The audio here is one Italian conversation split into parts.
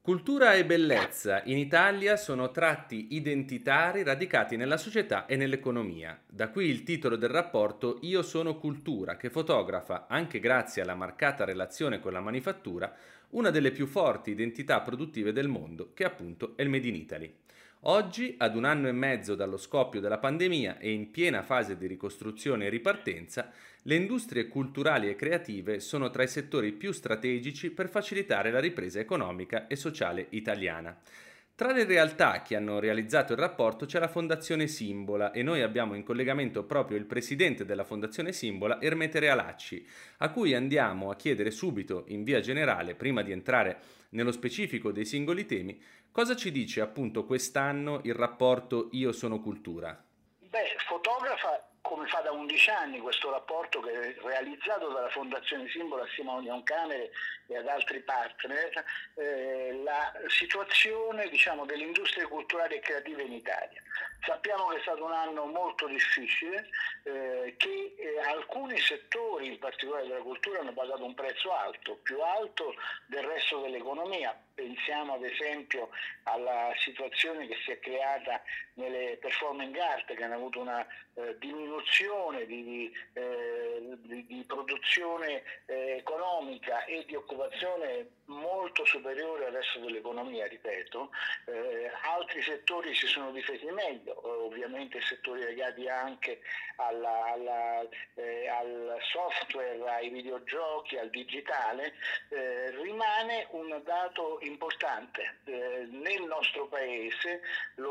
Cultura e bellezza in Italia sono tratti identitari radicati nella società e nell'economia. Da qui il titolo del rapporto Io sono cultura, che fotografa, anche grazie alla marcata relazione con la manifattura, una delle più forti identità produttive del mondo, che appunto è il Made in Italy. Oggi, ad un anno e mezzo dallo scoppio della pandemia e in piena fase di ricostruzione e ripartenza, le industrie culturali e creative sono tra i settori più strategici per facilitare la ripresa economica e sociale italiana. Tra le realtà che hanno realizzato il rapporto c'è la Fondazione Simbola e noi abbiamo in collegamento proprio il presidente della Fondazione Simbola, Ermete Realacci, a cui andiamo a chiedere subito, in via generale, prima di entrare nello specifico dei singoli temi, cosa ci dice appunto quest'anno il rapporto Io sono cultura. Fotografa come fa da 11 anni questo rapporto che è realizzato dalla Fondazione Simbolo assieme a Union Camere e ad altri partner, la situazione delle industrie culturali e creative in Italia. Sappiamo che è stato un anno molto difficile, che alcuni settori, in particolare della cultura, hanno pagato un prezzo alto, più alto del resto dell'economia. Pensiamo ad esempio alla situazione che si è creata nelle performing art, che hanno avuto una diminuzione di produzione economica e di occupazione molto superiore al resto dell'economia, ripeto. Altri settori si sono difesi meglio, ovviamente settori legati anche al software, ai videogiochi, al digitale. Rimane un dato importante. Nel nostro paese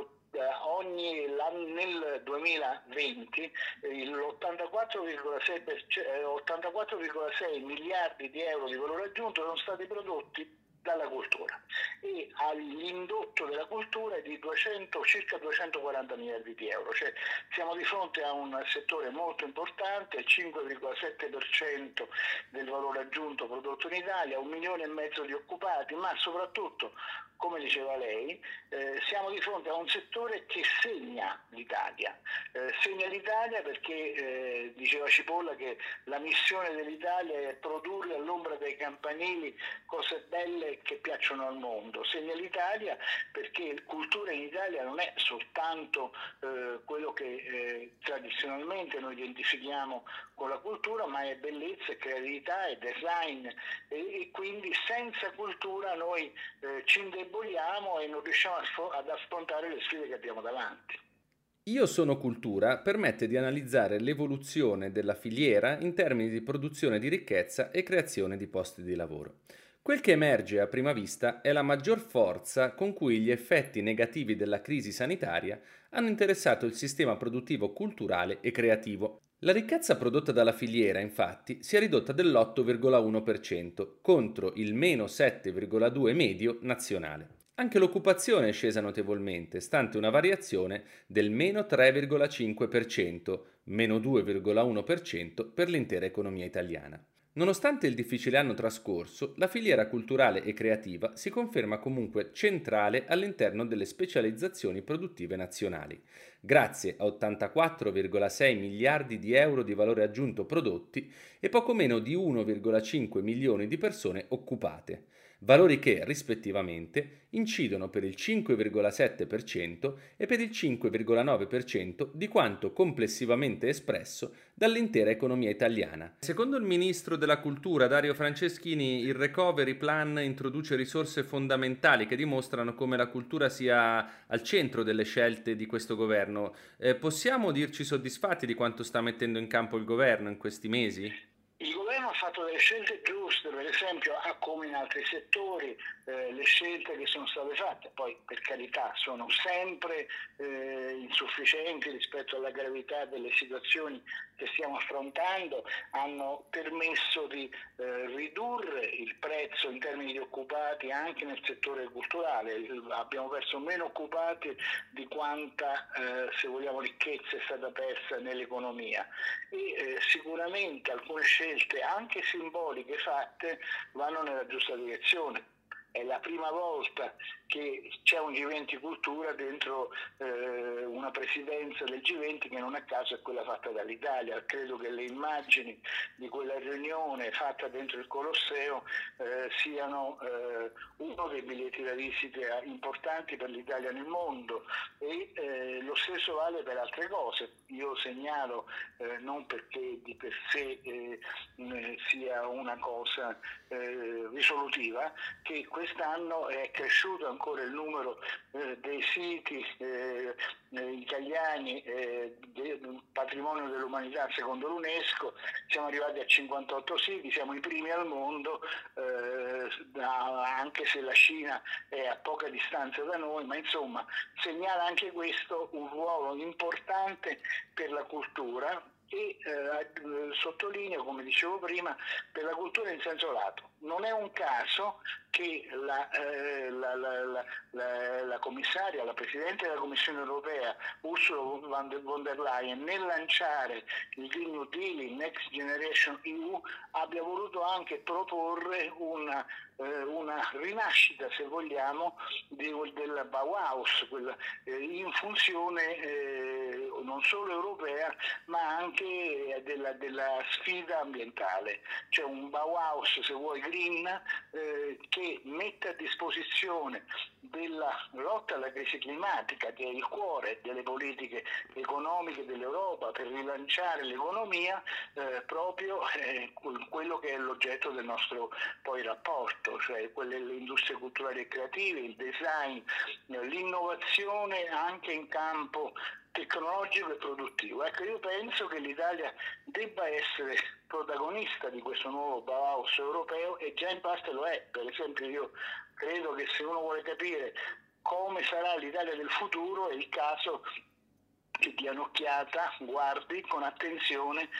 nel 2020 l'84,6 miliardi di euro di valore aggiunto sono stati prodotti dalla cultura e all'indotto della cultura è di circa 240 miliardi di euro, cioè siamo di fronte a un settore molto importante, il 5,7% del valore aggiunto prodotto in Italia, 1,5 milioni di occupati, ma soprattutto, come diceva lei, siamo di fronte a un settore che segna l'Italia. Segna l'Italia perché diceva Cipolla che la missione dell'Italia è produrre all'ombra dei campanili cose belle che piacciono al mondo. Segna l'Italia perché cultura in Italia non è soltanto quello che tradizionalmente noi identifichiamo con la cultura, ma è bellezza, creatività, è design e quindi senza cultura noi ci indeboliamo e non riusciamo ad affrontare le sfide che abbiamo davanti. Io sono cultura permette di analizzare l'evoluzione della filiera in termini di produzione di ricchezza e creazione di posti di lavoro. Quel che emerge a prima vista è la maggior forza con cui gli effetti negativi della crisi sanitaria hanno interessato il sistema produttivo culturale e creativo. La ricchezza prodotta dalla filiera, infatti, si è ridotta dell'8,1% contro il meno 7,2% medio nazionale. Anche l'occupazione è scesa notevolmente, stante una variazione del meno 3,5%, meno 2,1% per l'intera economia italiana. Nonostante il difficile anno trascorso, la filiera culturale e creativa si conferma comunque centrale all'interno delle specializzazioni produttive nazionali, grazie a 84,6 miliardi di euro di valore aggiunto prodotti e poco meno di 1,5 milioni di persone occupate, valori che, rispettivamente, incidono per il 5,7% e per il 5,9% di quanto complessivamente espresso dall'intera economia italiana. Secondo il ministro della Cultura Dario Franceschini, il Recovery Plan introduce risorse fondamentali che dimostrano come la cultura sia al centro delle scelte di questo governo. Possiamo dirci soddisfatti di quanto sta mettendo in campo il governo in questi mesi? Il governo ha fatto delle scelte giuste, per esempio, come in altri settori, le scelte che sono state fatte, poi per carità sono sempre insufficienti rispetto alla gravità delle situazioni che stiamo affrontando, hanno permesso di ridurre il prezzo in termini di occupati anche nel settore culturale. Abbiamo perso meno occupati di quanta, se vogliamo, ricchezza è stata persa nell'economia e sicuramente alcune scelte anche simboliche fatte vanno nella giusta direzione. è la prima volta che c'è un G20 cultura dentro una presidenza del G20 che non a caso è quella fatta dall'Italia. Credo che le immagini di quella riunione fatta dentro il Colosseo siano uno dei biglietti da visita importanti per l'Italia nel mondo, e lo stesso vale per altre cose. Io segnalo, non perché di per sé sia una cosa risolutiva, che quest'anno è cresciuto ancora il numero dei siti italiani del patrimonio dell'umanità secondo l'UNESCO. Siamo arrivati a 58 siti, siamo i primi al mondo, anche se la Cina è a poca distanza da noi, ma insomma segnala anche questo un ruolo importante per la cultura, e sottolineo, come dicevo prima, per la cultura in senso lato. Non è un caso che la commissaria, la Presidente della Commissione europea, Ursula von der Leyen, nel lanciare il Green New Deal, il Next Generation EU, abbia voluto anche proporre una rinascita, se vogliamo, del Bauhaus, in funzione non solo europea ma anche della sfida ambientale. C'è un Bauhaus, se vuoi, green, che mette a disposizione della lotta alla crisi climatica, che è il cuore delle politiche economiche dell'Europa per rilanciare l'economia, proprio quello che è l'oggetto del nostro poi rapporto, cioè le industrie culturali e creative, il design, l'innovazione anche in campo tecnologico e produttivo. Ecco, io penso che l'Italia debba essere protagonista di questo nuovo Bauhaus europeo, e già in parte lo è. Per esempio, io credo che se uno vuole capire come sarà l'Italia del futuro è il caso che dia un'occhiata, guardi con attenzione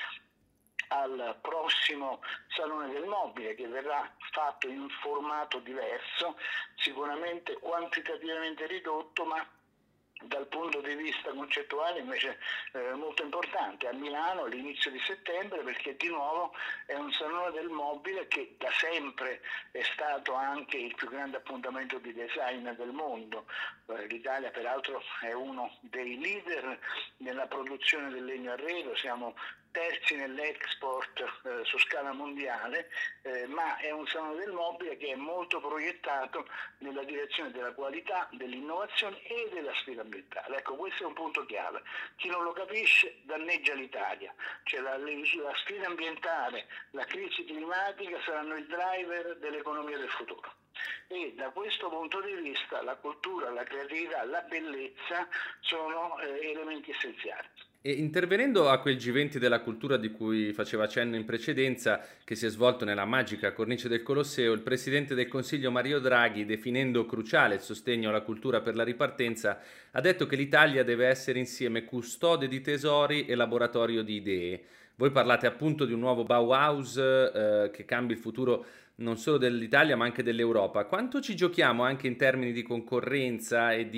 al prossimo Salone del Mobile, che verrà fatto in un formato diverso, sicuramente quantitativamente ridotto, ma dal punto di vista concettuale invece molto importante, a Milano all'inizio di settembre, perché di nuovo è un Salone del Mobile che da sempre è stato anche il più grande appuntamento di design del mondo. L'Italia peraltro è uno dei leader nella produzione del legno arredo, siamo terzi nell'export su scala mondiale, ma è un Salone del Mobile che è molto proiettato nella direzione della qualità, dell'innovazione e della sfida ambientale. Ecco, questo è un punto chiave. Chi non lo capisce danneggia l'Italia. Cioè la sfida ambientale, la crisi climatica saranno il driver dell'economia del futuro. E da questo punto di vista la cultura, la creatività, la bellezza sono elementi essenziali. E intervenendo a quel G20 della cultura di cui faceva cenno in precedenza, che si è svolto nella magica cornice del Colosseo, il presidente del Consiglio Mario Draghi, definendo cruciale il sostegno alla cultura per la ripartenza, ha detto che l'Italia deve essere insieme custode di tesori e laboratorio di idee. Voi parlate appunto di un nuovo Bauhaus che cambi il futuro non solo dell'Italia ma anche dell'Europa. Quanto ci giochiamo anche in termini di concorrenza e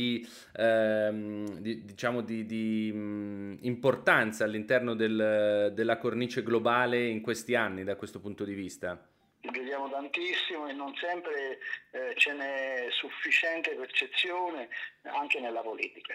diciamo di importanza all'interno della cornice globale in questi anni da questo punto di vista? Vediamo tantissimo e non sempre ce n'è sufficiente percezione anche nella politica.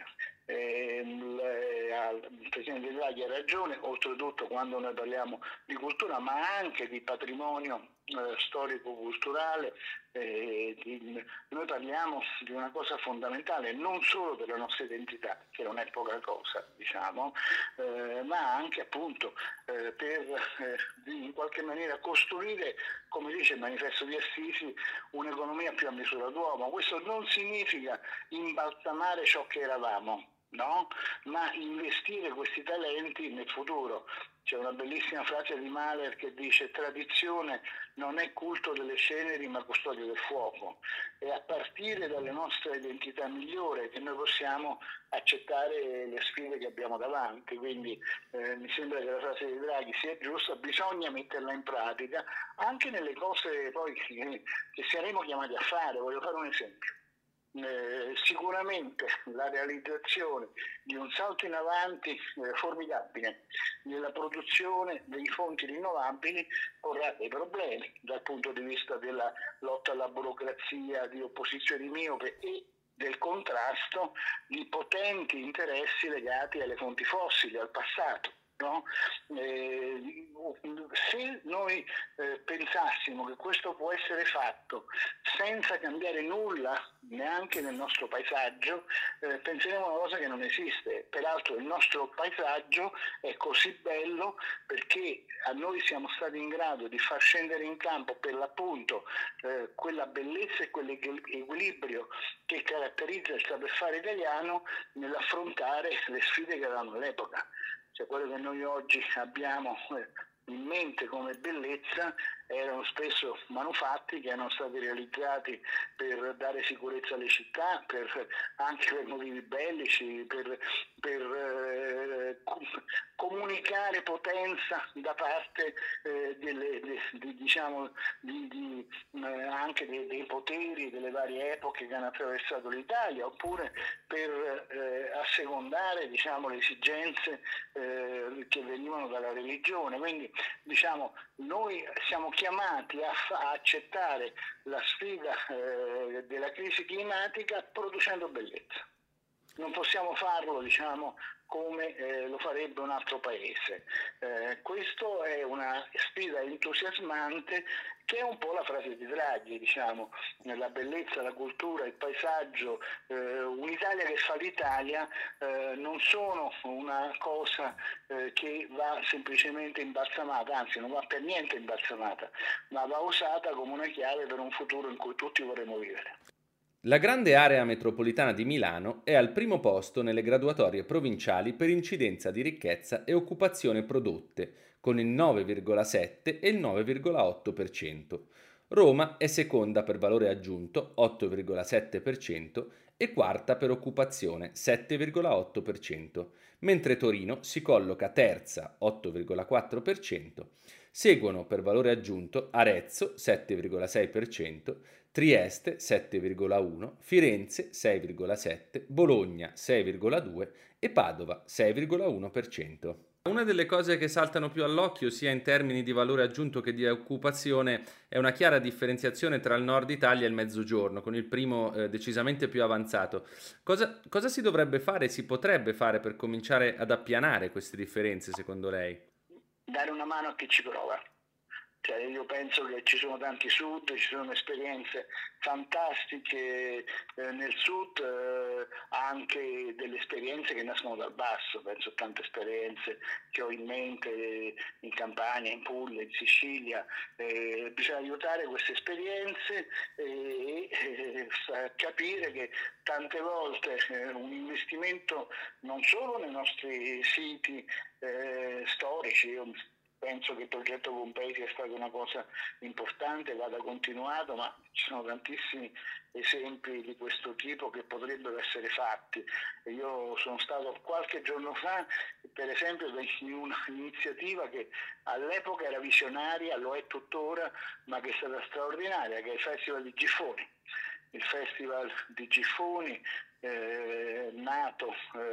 Il Presidente Draghi ha ragione, oltretutto quando noi parliamo di cultura, ma anche di patrimonio storico-culturale. Noi parliamo di una cosa fondamentale non solo per la nostra identità, che non è poca cosa, diciamo, ma anche appunto per in qualche maniera costruire, come dice il manifesto di Assisi, un'economia più a misura d'uomo. Questo non significa imbalsamare ciò che eravamo, no? Ma investire questi talenti nel futuro. C'è una bellissima frase di Mahler che dice: tradizione non è culto delle ceneri ma custodia del fuoco. E a partire dalle nostre identità migliori che noi possiamo accettare le sfide che abbiamo davanti. Quindi mi sembra che la frase di Draghi sia giusta, bisogna metterla in pratica anche nelle cose poi che saremo chiamati a fare. Voglio fare un esempio. sicuramente la realizzazione di un salto in avanti formidabile nella produzione dei fonti rinnovabili porrà dei problemi dal punto di vista della lotta alla burocrazia, di opposizione miope e del contrasto di potenti interessi legati alle fonti fossili, al passato. No? Se noi pensassimo che questo può essere fatto senza cambiare nulla neanche nel nostro paesaggio, penseremo a una cosa che non esiste. Peraltro il nostro paesaggio è così bello perché a noi siamo stati in grado di far scendere in campo per l'appunto quella bellezza e quell'equilibrio che caratterizza il saper fare italiano nell'affrontare le sfide che avevamo all'epoca. Cioè quello che noi oggi abbiamo in mente come bellezza erano spesso manufatti che erano stati realizzati per dare sicurezza alle città, anche per motivi bellici, per comunicare potenza da parte anche dei poteri delle varie epoche che hanno attraversato l'Italia, oppure per assecondare le esigenze che venivano dalla religione. Quindi noi siamo chiamati a accettare la sfida della crisi climatica producendo bellezza. Non possiamo farlo come lo farebbe un altro paese. Questo è una sfida entusiasmante che è un po' la frase di Draghi, la bellezza, la cultura, il paesaggio, un'Italia che fa l'Italia non sono una cosa che va semplicemente imbalsamata, anzi non va per niente imbalsamata, ma va usata come una chiave per un futuro in cui tutti vorremmo vivere. La grande area metropolitana di Milano è al primo posto nelle graduatorie provinciali per incidenza di ricchezza e occupazione prodotte, con il 9,7 e il 9,8%. Roma è seconda per valore aggiunto, 8,7%, e quarta per occupazione, 7,8%, mentre Torino si colloca terza, 8,4%. Seguono per valore aggiunto Arezzo, 7,6%, Trieste 7,1, Firenze 6,7, Bologna 6,2 e Padova 6,1%. Una delle cose che saltano più all'occhio, sia in termini di valore aggiunto che di occupazione, è una chiara differenziazione tra il nord Italia e il mezzogiorno, con il primo decisamente più avanzato. Cosa si dovrebbe fare, si potrebbe fare per cominciare ad appianare queste differenze, secondo lei? Dare una mano a chi ci prova. Cioè, io penso che ci sono tanti sud, ci sono esperienze fantastiche nel sud, anche delle esperienze che nascono dal basso. Penso a tante esperienze che ho in mente in Campania, in Puglia, in Sicilia. Bisogna aiutare queste esperienze e capire che tante volte un investimento non solo nei nostri siti storici. Io penso che il progetto Pompei sia stata una cosa importante, vada continuato, ma ci sono tantissimi esempi di questo tipo che potrebbero essere fatti. Io sono stato qualche giorno fa, per esempio, in un'iniziativa che all'epoca era visionaria, lo è tuttora, ma che è stata straordinaria, che è il Festival di Giffoni. Il Festival di Giffoni, nato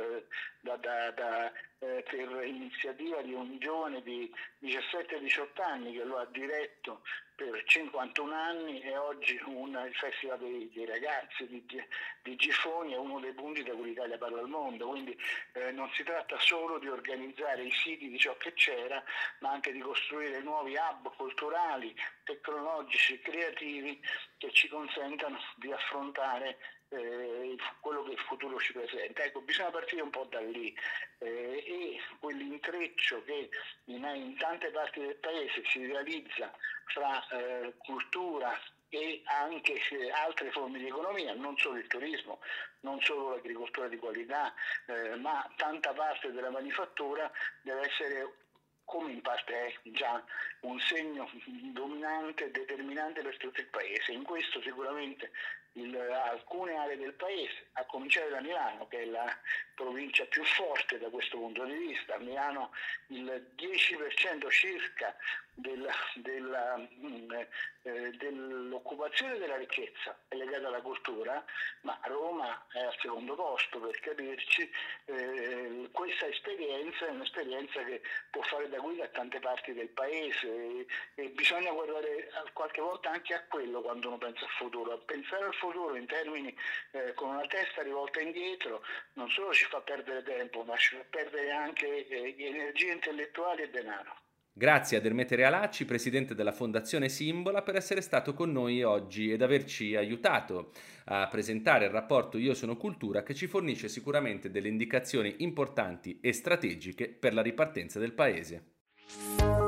per iniziativa di un giovane di 17-18 anni che lo ha diretto per 51 anni, e oggi il Festival dei ragazzi di Giffoni è uno dei punti da cui l'Italia parla al mondo. Quindi non si tratta solo di organizzare i siti di ciò che c'era, ma anche di costruire nuovi hub culturali, tecnologici, creativi che ci consentano di affrontare quello che il futuro ci presenta. Ecco, bisogna partire un po' da lì e quell'intreccio che in tante parti del paese si realizza fra cultura e anche altre forme di economia, non solo il turismo, non solo l'agricoltura di qualità, ma tanta parte della manifattura deve essere, come in parte è già, un segno dominante e determinante per tutto il paese. In questo sicuramente alcune aree del paese, a cominciare da Milano, che è la provincia più forte da questo punto di vista. A Milano il 10% circa dell'occupazione della ricchezza è legata alla cultura, ma Roma è al secondo posto, per capirci. Questa esperienza è un'esperienza che può fare da guida a tante parti del paese, e bisogna guardare qualche volta anche a quello quando uno pensa al futuro. Pensare al futuro in termini con una testa rivolta indietro non solo ci fa perdere tempo, ma ci fa perdere anche energie intellettuali e denaro. Grazie ad Ermete Realacci, presidente della Fondazione Simbola, per essere stato con noi oggi ed averci aiutato a presentare il rapporto Io sono cultura, che ci fornisce sicuramente delle indicazioni importanti e strategiche per la ripartenza del paese.